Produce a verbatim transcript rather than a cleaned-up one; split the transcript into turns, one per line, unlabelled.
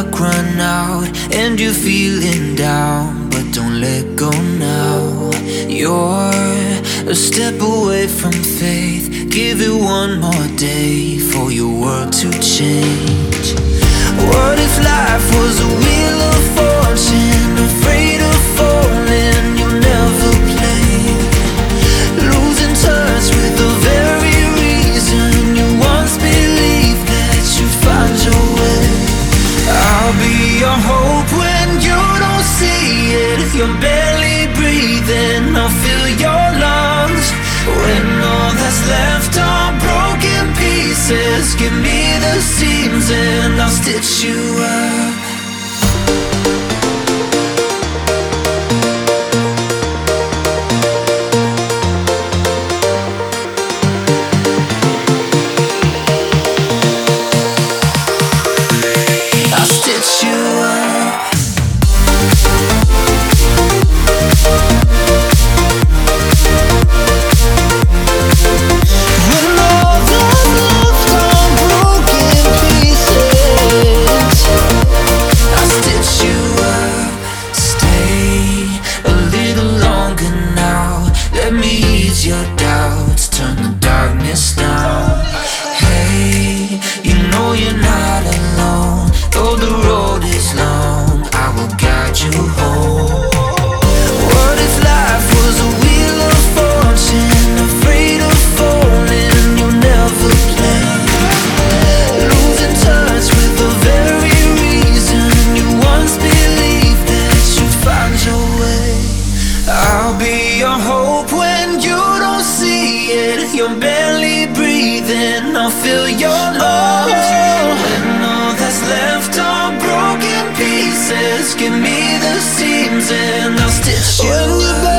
luck run out and you're feeling down, but don't let go now. You're a step away from faith. Give it one more day for your world to change. What if life was a wheel of fortune, afraid of falling, you'll never play, losing touch with the very reason you once believed that you'd find your way. I'll be your hope when you don't see it. You're barely breathing, I'll fill your lungs. When all that's left are broken pieces, give me the seams and I'll stitch you up. Your doubts, turn the darkness down. Hey, you know you're not alone. Though the road is long, I will guide you home. What if life was a wheel of fortune, afraid of falling, you'll never play, losing touch with the very reason you once believed that you'd find your way. I'll be your hope when you see it. You're barely breathing, I'll fill your lungs. When all that's left are broken pieces, give me the seams and I'll stitch you up.